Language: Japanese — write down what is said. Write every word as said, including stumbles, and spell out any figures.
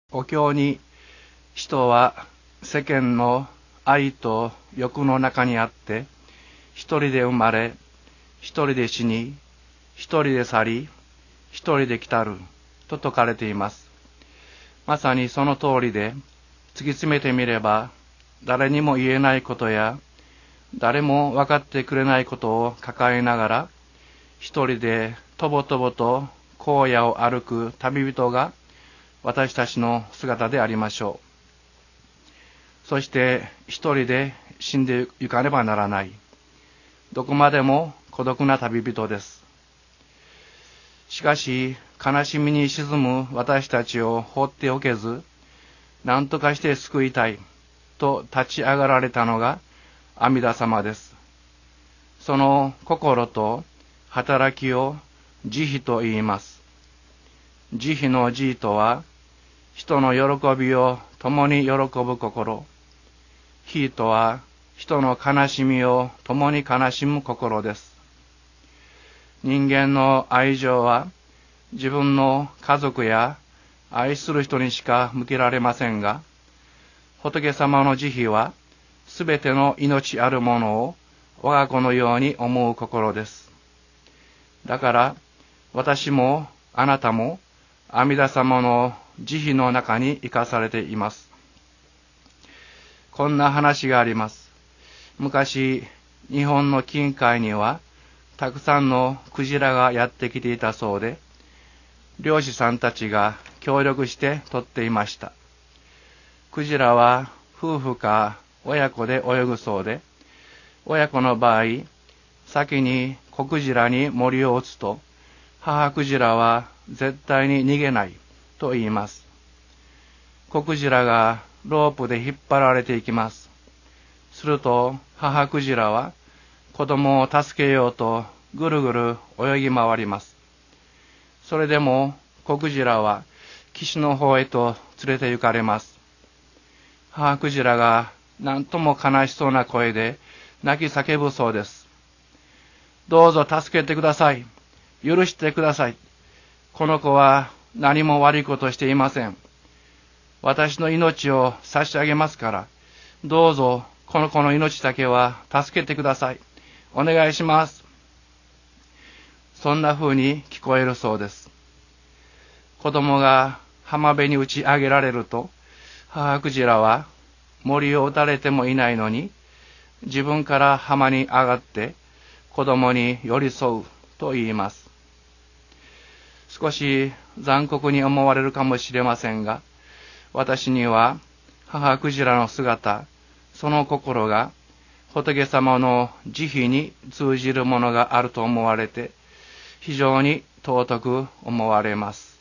お経に人は世間の愛と欲の中にあって一人で生まれ一人で死に一人で去り一人で来たると説かれています。まさにその通りで、突き詰めてみれば誰にも言えないことや誰も分かってくれないことを抱えながら一人でとぼとぼと荒野を歩く旅人が私たちの姿でありましょう。そして一人で死んでゆかねばならない、どこまでも孤独な旅人です。しかし悲しみに沈む私たちを放っておけず、何とかして救いたいと立ち上がられたのが阿弥陀様です。その心と働きを慈悲と言います。慈悲の慈とは、人の喜びを共に喜ぶ心。悲とは、人の悲しみを共に悲しむ心です。人間の愛情は、自分の家族や愛する人にしか向けられませんが、仏様の慈悲は、すべての命あるものを我が子のように思う心です。だから、私もあなたも阿弥陀様の慈悲の中に生かされています。こんな話があります。昔、日本の近海にはたくさんのクジラがやってきていたそうで、漁師さんたちが協力して取っていました。クジラは夫婦か親子で泳ぐそうで、親子の場合、先に子クジラに銛を打つと、母クジラは絶対に逃げないと言います。子クジラがロープで引っ張られていきます。すると母クジラは子供を助けようとぐるぐる泳ぎ回ります。それでも子クジラは岸の方へと連れて行かれます。母クジラが何とも悲しそうな声で泣き叫ぶそうです。どうぞ助けてください。許してください。この子は何も悪いことしていません。私の命を差し上げますから、どうぞこの子の命だけは助けてください。お願いします。そんな風に聞こえるそうです。子供が浜辺に打ち上げられると、母クジラは銛を打たれてもいないのに、自分から浜に上がって子供に寄り添うと言います。少し残酷に思われるかもしれませんが、私には母クジラの姿、その心が仏様の慈悲に通じるものがあると思われて、非常に尊く思われます。